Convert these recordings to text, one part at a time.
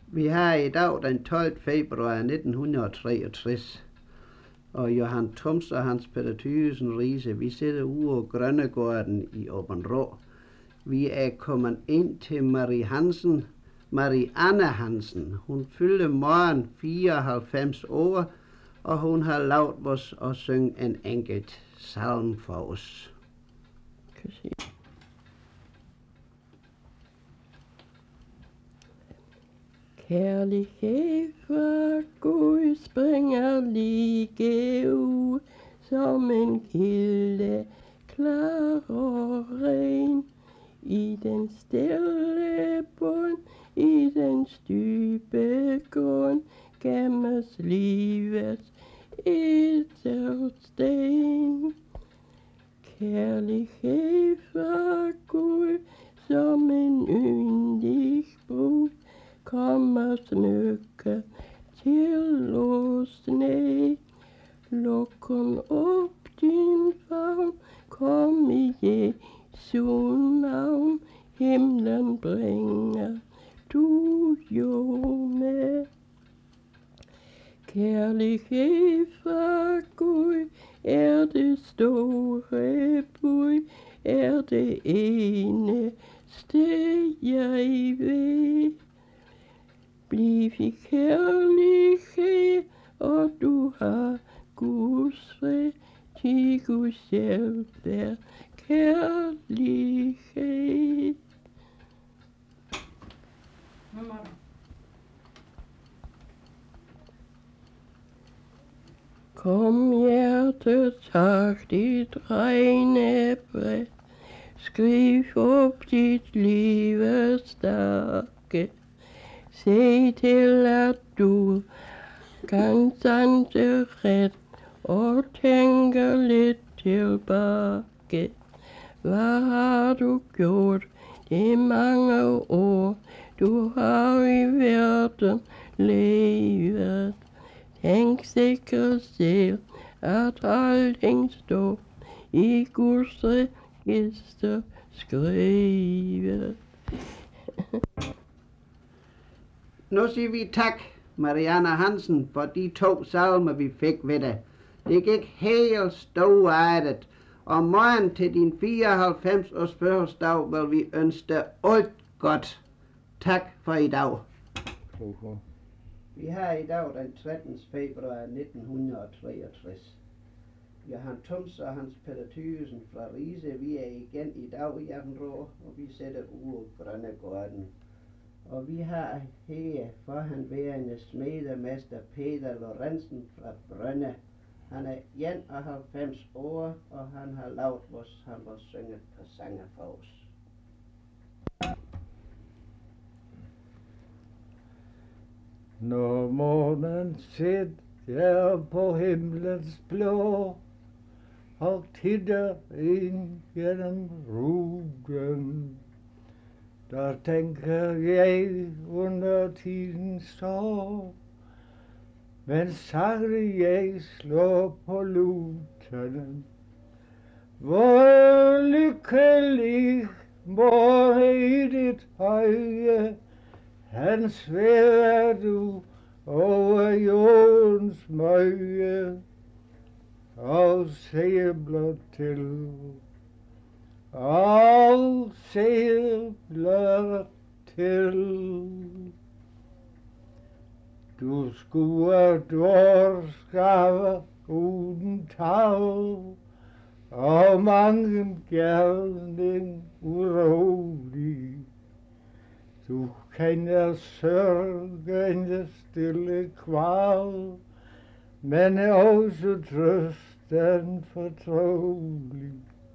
Vi har i dag den 12. februar 1963, og Johan Toms og Hans Peter Thyssen Riise, vi sidder ude på Grønnegården i Åbenrå. Vi er kommet ind til Marianne Hansen. Hun fylder morgen 94 år, og hun har lavet os at synge en enkelt salm for os. Kærlighed fra Gud springer lige ud som en kilde, klar og ren. I den stille bund, i den dybe grund, gemmes livets sten. Kærlighed fra Gud som en yndig brud, kommer smykke til os ned. Luk kun op din favn, kom i Jesu navn, himlen bringer du jo med. Kærlighed fra Gud er det store bud, er det eneste jeg ved. Bliv i kærlighed, og du har Guds fred, til Gud selv er kærlighed. Kom hjerte, tak dit regnebrev, skriv op dit livets dage. Se til, at du kan sanse ret og tænke lidt tilbage. Hvad har du gjort de mange år, du har i verden levet? Tænk sikkert selv, at alting står i Guds register skrevet. Nu siger vi tak, Marianne Hansen, for de 2 salmer, vi fik ved dig. Det gik helt storartet, og morgen til din 94 års fødselsdag vil vi ønske dig alt godt. Tak for i dag. Vi har i dag den 13. februar 1963. Johan Toms og Hans Peter Thyssen fra Riise, vi er igen i dag i Åbenrå, og vi sætter ude på Grønnegården. Og vi har her forhenværende smedemester Peter Lorentzen fra Brønne. Han er 91 år, og han har lavet os, han vil synge på sange for os. Når månen sidder på himlens blå og titter ind gennem ruden, der tænker jeg under tidens sorg, men sagte jeg slår på luten. Hvor lykkelig må i dit høje, han svæver du over jordens møje, og se blot til, og se blot til. Du skuer dårskaber uden tag, og mange gerning urolig. Du kender sørgens stille kval, men også trøsten fortrolig.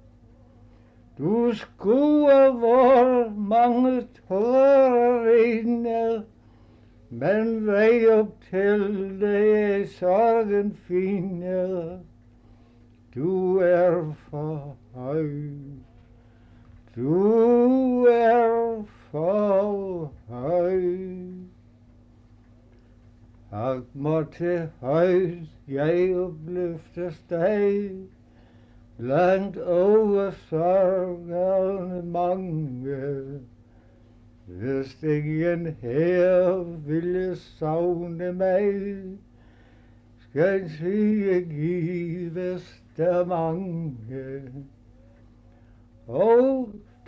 Du skuer hvor mange tårer rinde, men vej op til det sorgen finder. Du er for høj, du er for høj. Alt måtte højt jeg opløftes dig, langt over sorgerne mange. Hvis ingen her ville savne mig, skal sige gives der mange. Og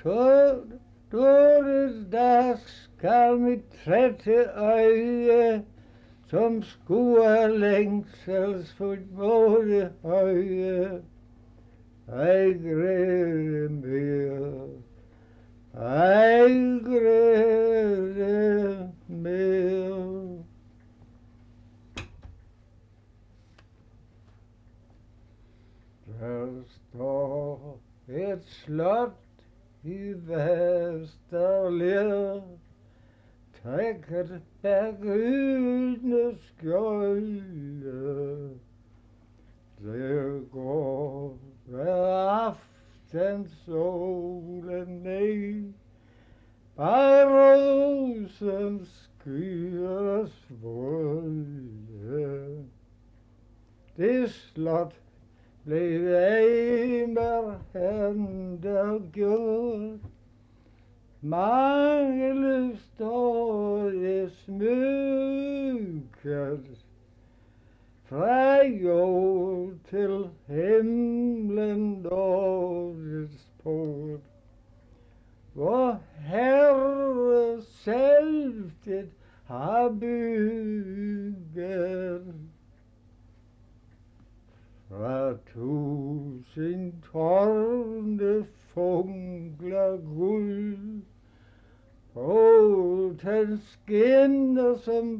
Doris, der skal mit trætte øje, som skuer længselsfuldt mod det høje, ej græde mere, ej græde mere. Der står et slot i Vesterler, trækket af gyldne skjolde. Der går hver aften solen ned, bare rosens skyers volde. Det slot blev eimer hænder gjort, mange står det smykket, fra jord til himlen nådets port, hvor Herre selv det har bygget. Fra 1000 tårne funkler guld, porten skinner som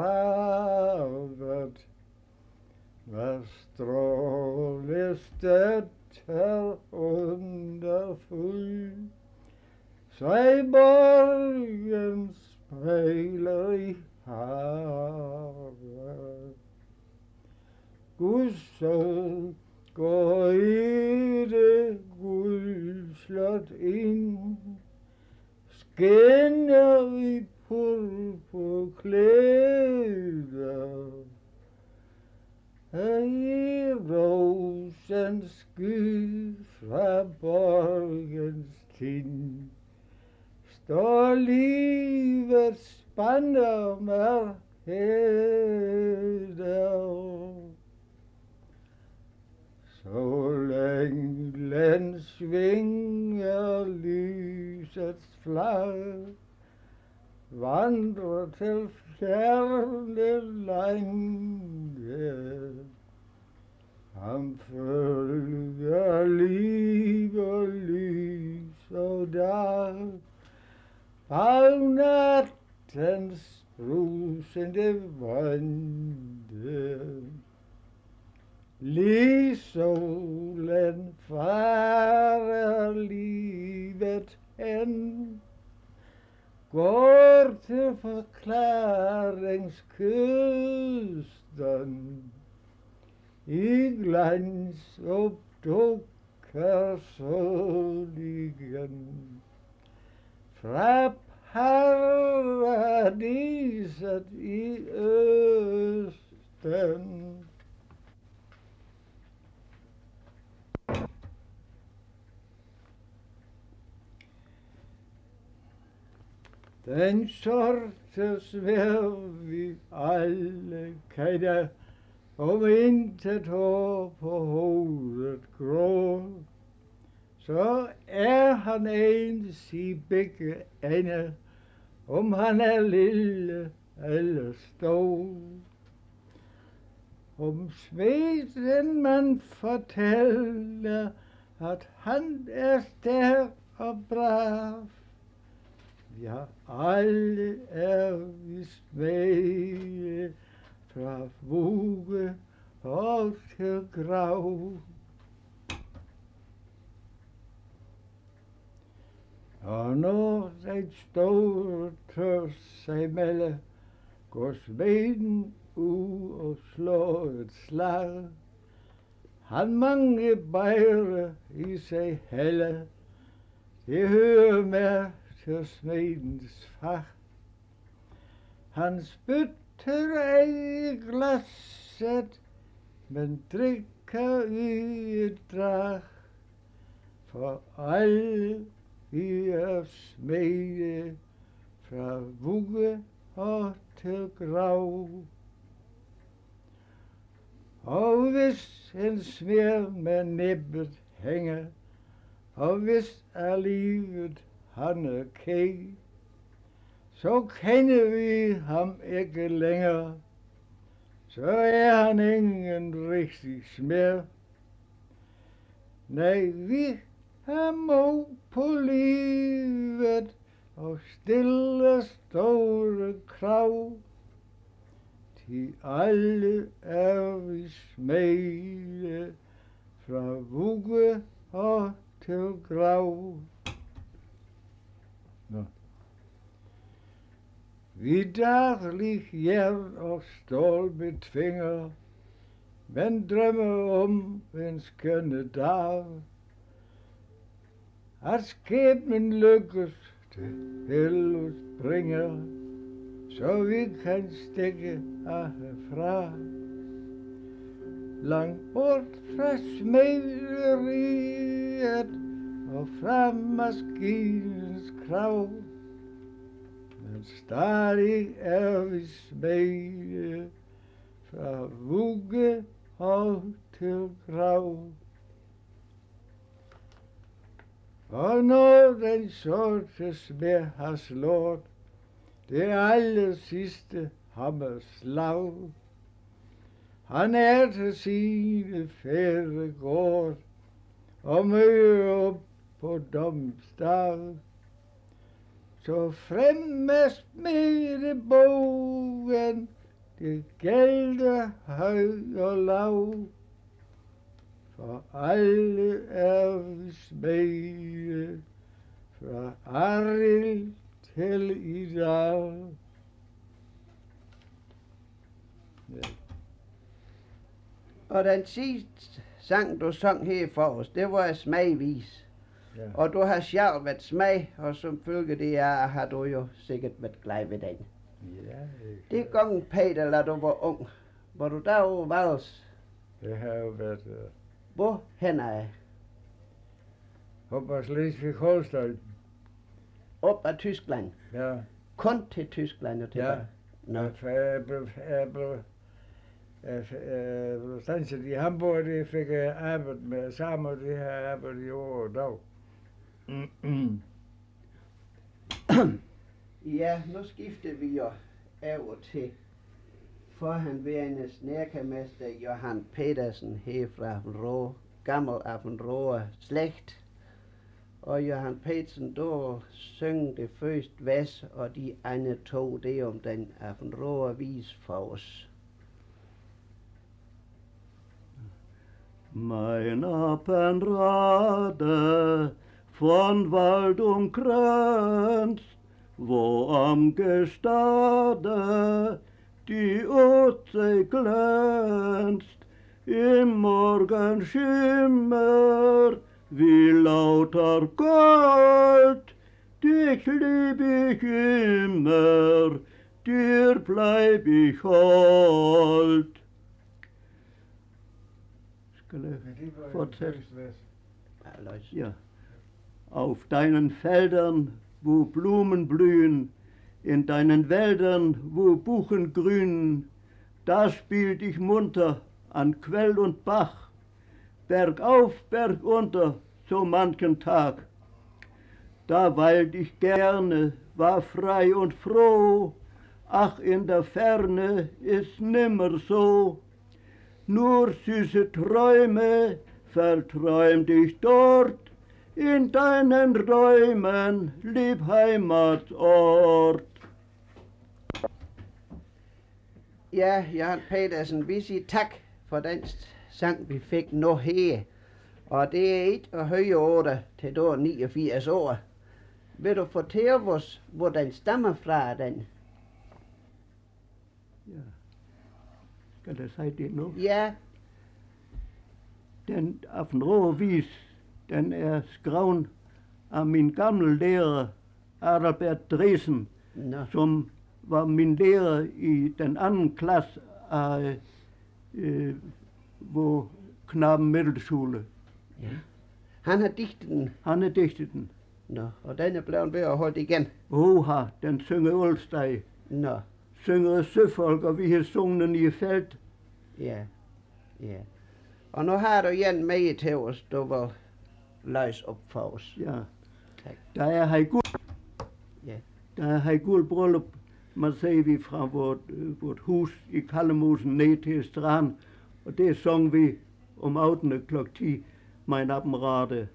ravet, hvad stråle støtter underfuld, sig borgen spejler i havet. Guds sol går i det guldslot ind, skinner i purpurklæder, i rosens sky fra borgens tind, står livets banner heder. Solen svinger lysets flag, vandrer til fjerne lande. Han følger liv og lys og dag, bag nattens brusende vande. Lysolen farer livet hen, går til forklaringskysten, i glans opdukker soligen, fra paradiset i østen. Den sorte svæv vi alle kender, om intet hår på hovedet grå, så han ens i begge ender, om han lille eller stor. Om smeden man fortæller, at han stærk og brav. Ja, alle vi smede, fra vugge og til grav. Og når et stort tørs sig melde, går smeden ud og slår et slag. Han mange bejre i sig hælde, det hører med til smedens fag. Han spytter ej i glasset, men drikker i et drag. For alle vi smede fra vugge og til grav. Og hvis en smed med næbbet hænger, og hvis er livet han er kæg, så kender vi ham ikke længere, så er han ingen rigtig smed. Nej, vi har mod på livet og stille store krav. Til alle er vi smede, fra vugge og til grav. Nå. Vi daglig jern og stål betvinger, men drømmer om en skønne dag, at skæbnen lykkes til helvede bringer, så vi kan stikke herfra. Langt bort fra smederiet og fra maskinens krav, men stadig er vi smede, fra vugge og til grav. Og når den sorte smed har slået det aller sidste hammerslag, han er til sine fædre gård og møder op på domsdag, så frem med smedebogen, det gælder høj og lav, for alle er vi smede, fra Arild til i dag. Ja. Og den sidste sang, du sang her for os, det var en smagvis. Ja. Og du har selv været smag, og som følge det er, har du jo sikkert været glad ved den. Ja, Det gang, Peter, da du var ung, var du der over Vals? det har jo været Hvor hen er oppe af Slesvig-Holstein. op af Tyskland? Ja, Kun til Tyskland og tilbage? ja. Nå. For jeg blev stanset i Hamburg, det fik jeg arbejde med sammen, og det har jeg arbejdet i år og dag. Ja, nu skifter vi jo over til forhenværende snedkermester Johan Petersen her fra Affenrå, gammel Affenrå slægt. Og Johan Petersen, du syng det første vers, og de andre to, det om den Affenrå vis for os. Mein Appenrade von Wald umkränzt, wo am Gestade die Ostsee glänzt, im Morgenschimmer wie lauter Gold. Dich lieb ich immer, dir bleib ich hold. Skal jeg fortsætte? Alois. Ja. Auf deinen Feldern, wo Blumen blühen, in deinen Wäldern, wo Buchen grünen, da spielt ich munter an Quell und Bach, bergauf, bergunter, so manchen Tag. Da weilt ich gerne, war frei und froh, ach in der Ferne ist nimmer so. Nur süße Träume verträumt ich dort, in deinen Räumen, lieb Heimatort. Ja, Johan Petersen, vi siger tak for den sang, vi fik nu her. Og det er et og høje år til du er 89 år. Vil du fortælle os, hvor den stammer fra, den? Ja. Skal jeg sige det nu? Ja, Den Affenrå-vis, den er skrevet af min gamle lærer, Adalbert Dresen, nå. som var min lærer i den anden klasse af hvor Knaben Mittelschule. Ja. Han har digtet den. Han har digtet den. Nå, og den er blevet ved at holde igen. Oha, den synger Olsteg. Nå, Synger søfolk, og vi har sunget den i felt. ja, ja. Og nu har du en med til os, du vil løse op for os. Ja. Tak. Der er her guld. Ja. Der er her guld bryllup. Man ser vi fra vort hus i Kallemosen ned til strand. Og det sang vi om aftenen klokken 10. Mein Appenrate.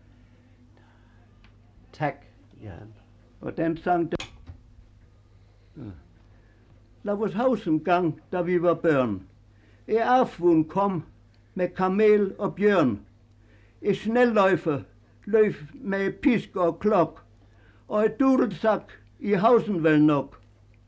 Tak, Jan. Og den sang der. Ja. Lad vores hus en gang, da vi var børn. Aften kom med kamel og bjørn. Snelløjfe løb med pisk og klok. Og et dudelsak i hausen vel nok.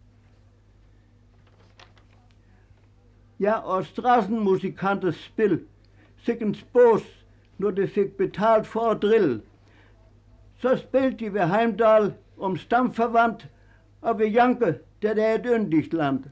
Ja, og strassenmusikanters spil. Sikken spås, når de fik betalt for at drille. Så spilte de ved Heimdal om stamforvant, og ved Janke, der er et yndigt land.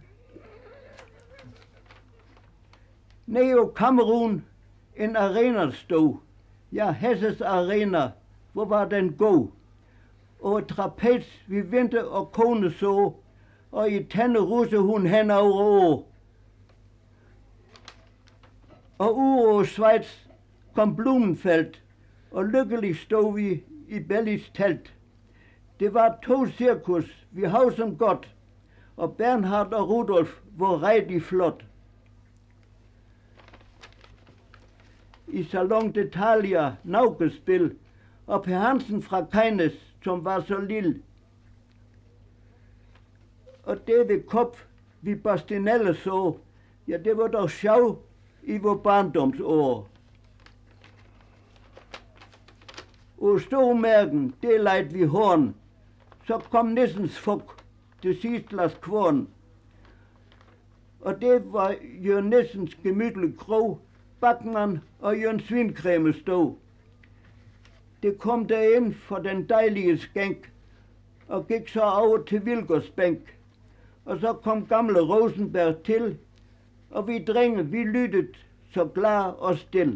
Nede i Kamerun en arena stod. Ja, Hesses arena, hvor var den god. Og et trapez vi vinter og kone så, og i tænde russe hun hen over år. Og ude i Schweiz kom Blumenfeld, og lykkelig stod vi i Bellis telt. Det var 2 cirkus, vi hausen godt, og Bernhard og Rudolf var rigtig flot. I Salon d'Italia naukespil, og Per Hansen fra Keines, som var så lille. Og det ved Kopf, vi Bastinelle så, ja, det var dog sjov i vores barndomsår. Og stormærken, det lejt vi horn. Så kom nissens fuk til Sistlas kvorn. Og det var Jørgen Nissens gemytlige krog, Backmann og Jørgen Svinkreme stod. Det kom derind for den dejlige skænk, og gik så over til Vilgers bænk. Og så kom gamle Rosenberg til, og vi drenge, vi lyttede så klar og still.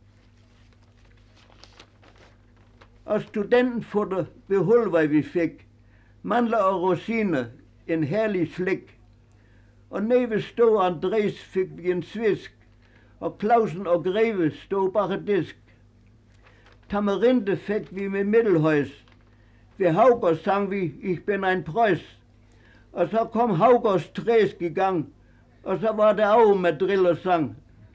Og studenten for det ved Hulvej vi fik, mandler og rosiner, en herlig slik. Og nede ved stod Andres fik vi en svisk, og Clausen og Greve stod bag disk. Tamarinde fik vi med middelhøjs. Ved Hauger sang vi, ich bin ein Preuß. Og så kom Haugers træsk i gang, og så var det af med drill og sang.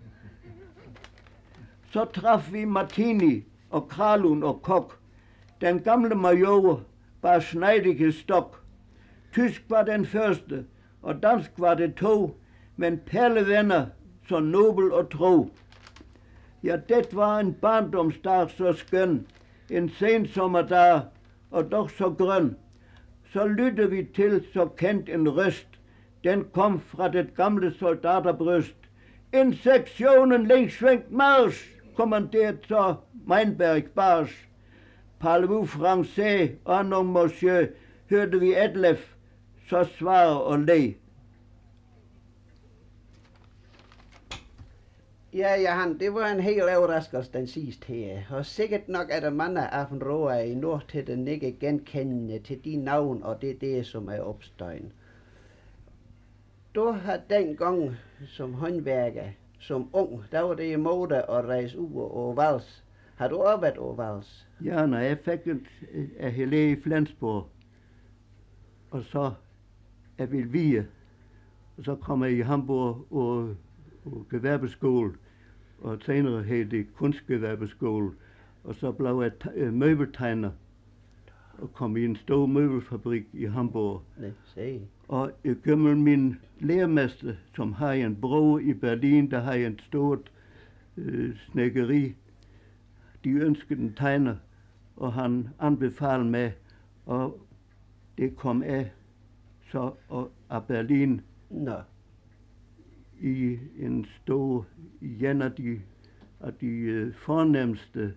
Så traf vi Martini og Kralun og Kok. Den gamle major bar sneidige stok. Tysk var den første, og dansk var det 2, men perlevenner, så nobel og tro. Ja, det var en barndomsdag så skøn, en sensommerdag, og dog så grøn. Så lyttede vi til så kendt en røst, den kom fra det gamle soldaterbryst. En sektionen længsvengt marsch, kommanderet så Meinberg Barsch. Parlez-vous français, oh non monsieur, hørte vi Etlef, så svare og le. Ja, Johan, det var en hel overraskelse den sidste her. Og sikkert nok er der mange af en råer i nord til den ikke genkendende til de navn og det som er opstøjen. Du har dengang som håndværker, som ung, der var det i mode at rejse ud og vals. Har du arbejdet over vals? Ja, når jeg fik et helé i Flensborg, og så er vi Vie, og så kom jeg i Hamburg og gewerbeskole, og senere hed det kunstgewerbeskole, og så blev jeg møbeltegner, og kom i en stor møbelfabrik i Hamburg. Nej, se. Og jeg gennem min lærermester, som har en bror i Berlin, der har en stort snækkeri. De ønskede en tegner, og han anbefalede mig, og det kom af så af Berlin. Nå. I en stor, en af de fornemmeste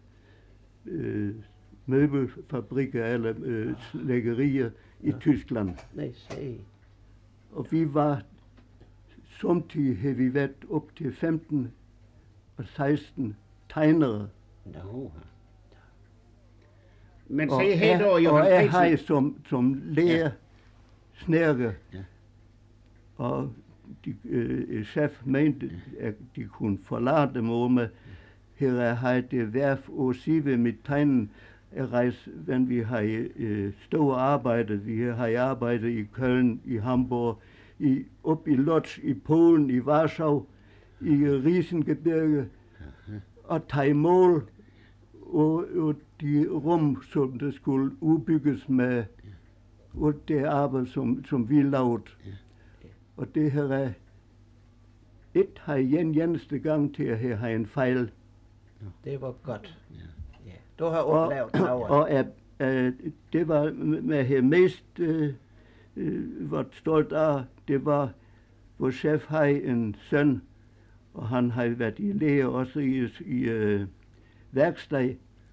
møbelfabrikker eller læggerier i Tyskland. Nej, se. Og vi var, samtidig havde vi været op til 15 og 16 tegnere. Nå. Men Og se her da, og Johan jeg har Petersen. som lærer snærke. Ja. Og chef mente, at de kunne forlade dem med, her har det værf og sige mit tegnen rejse, wenn vi har store arbejde. Vi har arbejdet i Køln, i Hamburg, op i Lodz, i Polen, i Warschau, i Riesengebirge, og tage mål og de rum, som det skulle udbygges med, og det arbejde, som vi lavede. Og det her er har en eneste gang til at have en fejl. Det var godt. Ja. Du har oplevet noget. Og det var med her mest var stolt af, det var, hvor chef havde en søn, og han havde været i læge også i værksted.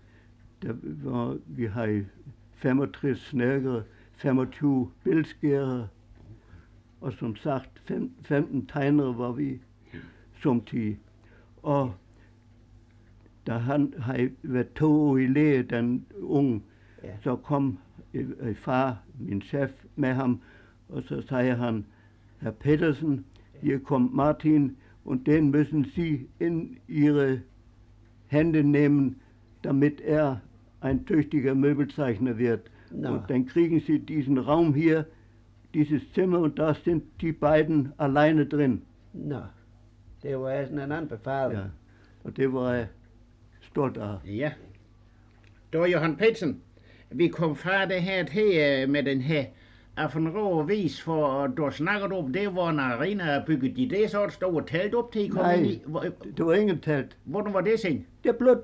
Vi havde 65 snærkere, 25 bilskærere, og som sagt 15 tegnere var vi som tid. Og da han havde været 2 år i læge, den unge, så kom far, min chef, med ham, og så sagde han, Herr Petersen, hier kommt Martin, und den müssen Sie in Ihre Hände nehmen, damit ein tüchtiger Möbelzeichner wird. No. Und dann kriegen Sie diesen Raum hier, dieses Zimmer, und da sind die beiden alleine drin. Nå, det var sådan en anbefaling. Ja, og det var jeg stolt af. Ja. Da Johan Petersen, vi kom fra det her med den her af en rå vis, for du snakkede om, det var en arena bygget de det så et stort telt op til I kom Nej, ind i. det var ingen telt. Hvordan var det sen? Det blev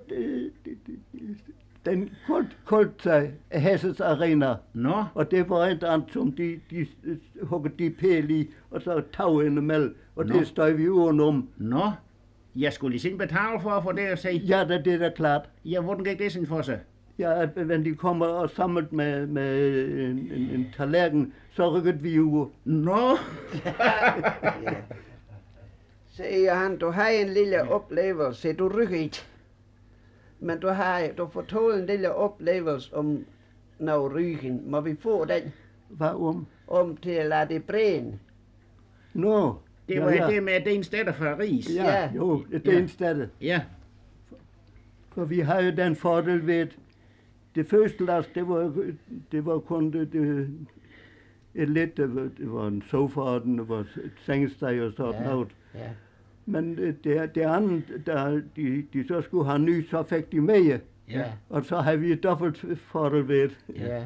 den koldt sig Hesses Arena. Nå, Og det var et andet, som de huggede de pæl i, og så tag indimellem, og Nå. det stod vi udenom. nå. Jeg skulle lige betale for at få det at se. Ja, det er da klart. Ja, hvordan gik det sådan for sig? Ja, when de kommer og samlet med en tallerken, så rykkede vi ud. Nå, Se, Johan, du har en lille oplevelse. Du rykker ikke. Men du fortæller en lille oplevelse om noget rygning. Må vi få den? Hvad om? Om til at lade det brænde. Nå. det var det med den steder fra Ries. Ja, Ja. jo, det er en sted. Ja, For vi har jo den fordel ved, det første last, det var kun det lidt, det var en sofa, og det var et sengesteg og sådan noget. Ja. Men det andet, da de så skulle have ny, så fik de mere. ja. Og så har vi dobbelt fordel ved. Ja.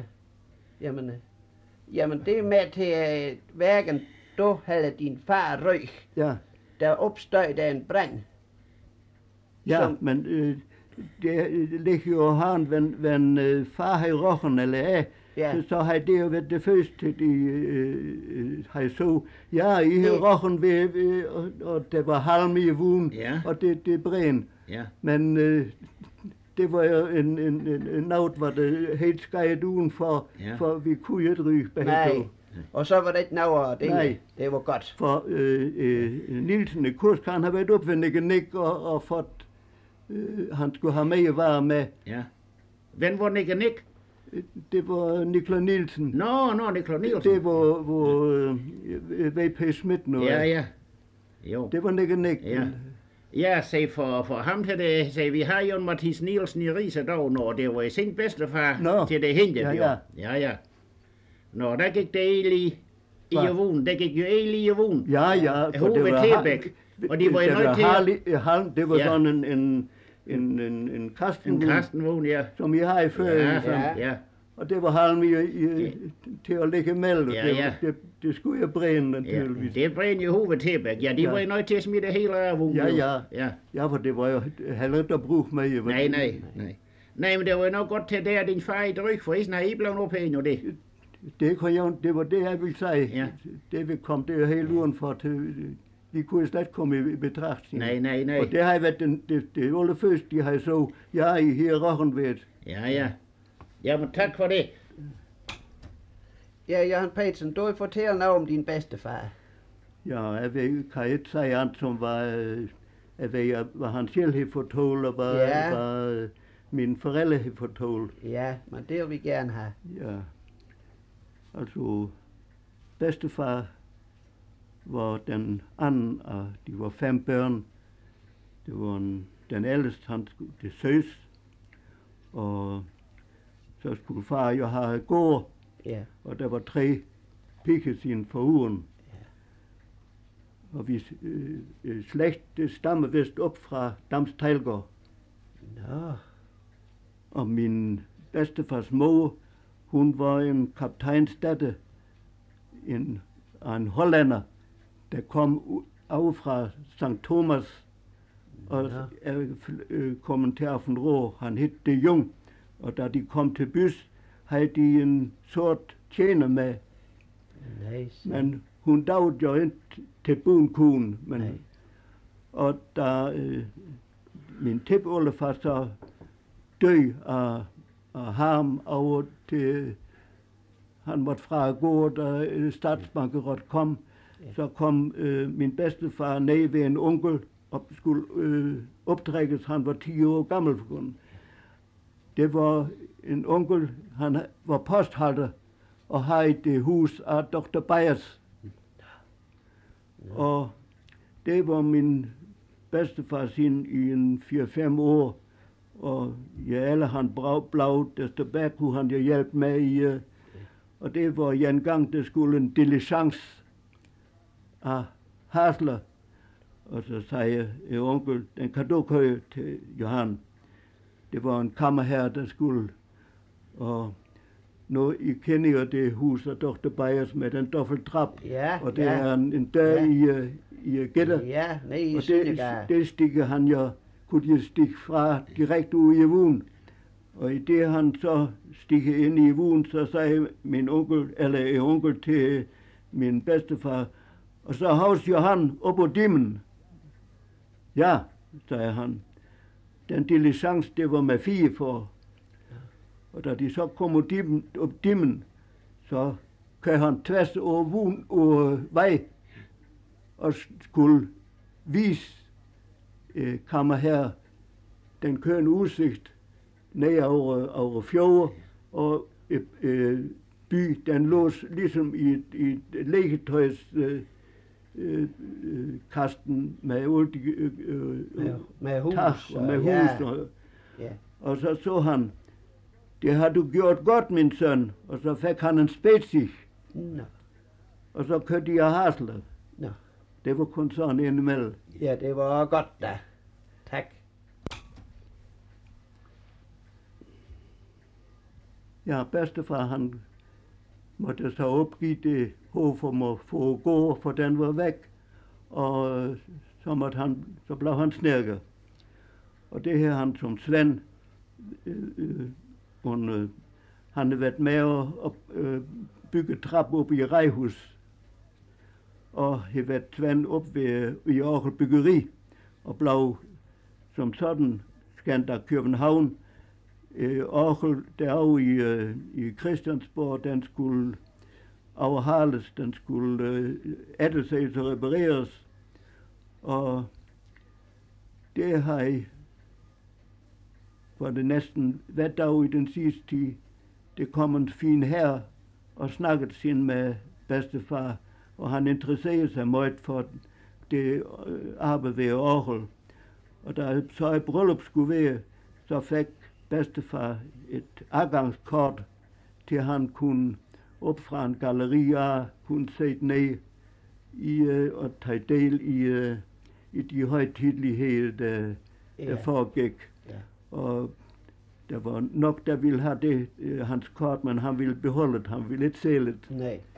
Jamen det er med til at hverken du eller din far røg. Ja, Der opstod der en brand. ja, Som- men det ligger jo han, wenn far har rochen eller af, Ja. så har det jo været det første, de har så, ja, I har Det- rochen ved, og det var halm i vun, Ja. og det bræn. Ja, Men det var jo en naut, hvor det helt skrejet udenfor, Ja. for vi kunne ikke ryge begge Nej. to. Og så var det ikke noget af det. Nej. Det var godt. For Nielsen i Kursk, han har været op ved Nick og fået, han skulle have mere varer med. ja. Hvem var Nick og Nick? Det var Niklas Nielsen. Nå, Nikolaj Nielsen. Det var hvor V.P. Schmidt nu. Ja, ja. Jo. Det var Nick. Ja. Ja, se for ham til det, se vi har jo en Mathis Nielsen i Ries i dag, når det var i sin bedstefar Nå. til det hente, Ja, jo. ja. Ja, ja. Nå, der gik det egentlig i Hvad? vun. Der gik jo egentlig i vun. Ja, for Hove det var Tebæk. Og de var jo nødt til det var Ja. sådan en kasten, en kastenvogn, ja. som jeg har i før. Ja, sådan. ja. Og det var halm til at lægge mellem. Ja, ja. Det skulle jeg brænde Ja, naturligvis. det brændte jo Hove Tebæk. Ja, de Ja. var jo nødt til at smide det hele af vognen. Ja, jo. ja. Ja. Ja, for det var jo heller ikke at bruge med. Nej. Nej, men det var jo nok godt til det, at din far i dryg, for isen har I blevet op her, det. Det var det, jeg ville sige. Ja. Det vil komme det jo helt udenfor til. Vi kunne slet ikke komme i betragtning. Nej. Og det har været det allerførste, de har så, ja, i her rochen ved. Ja. Jamen, tak for det. Ja, Johan Petersen, du vil fortælle noget om din bedstefar. Ja, jeg ved, kan ikke sige andet, som var, jeg ved, hvad han selv har fortalt, og hvad, Ja. hvad mine forældre har fortalt. Ja, men det vil vi gerne have. Ja, altså bedstefar var den anden af, de var 5 børn. Det var den ældste, han skulle til søs, og så skulle far jo have gård, Ja, og der var 3 piger siden for ugen. Og vi slægt, det stammer vist op fra Damstejlgård. nå, Og min bedstefars mor, hun var en kaptajnsdatter, en hollander, der kom af fra St. Thomas, og er kommet til Affenrå. Han hed de Jung, og da de kom til bys, havde de en sort tjener med, nej, så. men hun dagde jo ikke til bunkuen. Nej. Og da min tipoldefar så døde af ham over til, han måtte fra at gå, da statsbankerot kom, så kom min bedstefar ned ved en onkel og skulle optrækkes. Han var 10 år gammel for grunden. Det var en onkel, han var postholder og havde det hus af Dr. Bayers. Og det var min bedstefar sin i en 4-5 år, og alle han blev, desto bedre kunne han jo hjælpe med i, og det var en gang, der skulle en diligence af Hasler, og så sagde onkel, den kan du køre til Johan. Det var en kammerherre, der skulle, og nu I kender jo det hus af Dr. Bayers med den dobbelttrap, Ja, og det ja. er en dør i gætter. Ja, nede i Og Søndergaard. det stikker han jo, kunne de stikke fra direkte ud i vuen. Og i det han så stikker ind i vuen, så sagde min onkel til min bedstefar, og så havs Johan op på dimmen. Ja, sagde han. Den diligence, det var med 4 for. Og da de så kom op dimmen, så kører han tværs over vej og skulle vise kammerherre den kørende udsigt ned over fjord, og by, den lå ligesom i et leketøjs kasten med Med hus. tak og med hus. Ja, Og, ja. og så han, det har du gjort godt, min søn. Og så fik han en spetsig, Nå, og så kørte de af Hasle. nå. Det var kun sådan indimellem. Ja, det var godt da. Tak. Ja, bedstefar han måtte så opgive det hof om at få gå, for den var væk. Og så blev han snærker. Og det her han som Svend, han har været med at bygge trap op i Rejhus. Og har været Svend op i Aarhus Byggeri. Og blev som sådan skændt af København. Aarhus derovre i Christiansborg, den skulle overhales, den skulle efterses og repareres. Og det har var det næsten hver dag i den sidste tid. Det kom en fin herre og snakkede sin med bedstefar, og han interesserede sig meget for det arbejde ved Aarhus. Og da så et bryllup skulle være, så fik bedstefar et adgangskort til han kunne op fra en galleri af, kunne sætte ned og tage del i de højtideligheder, der foregik. Ja. Og der var nok, der ville have det, hans kort, men han ville beholde det, han ville ikke sælge det. Nej.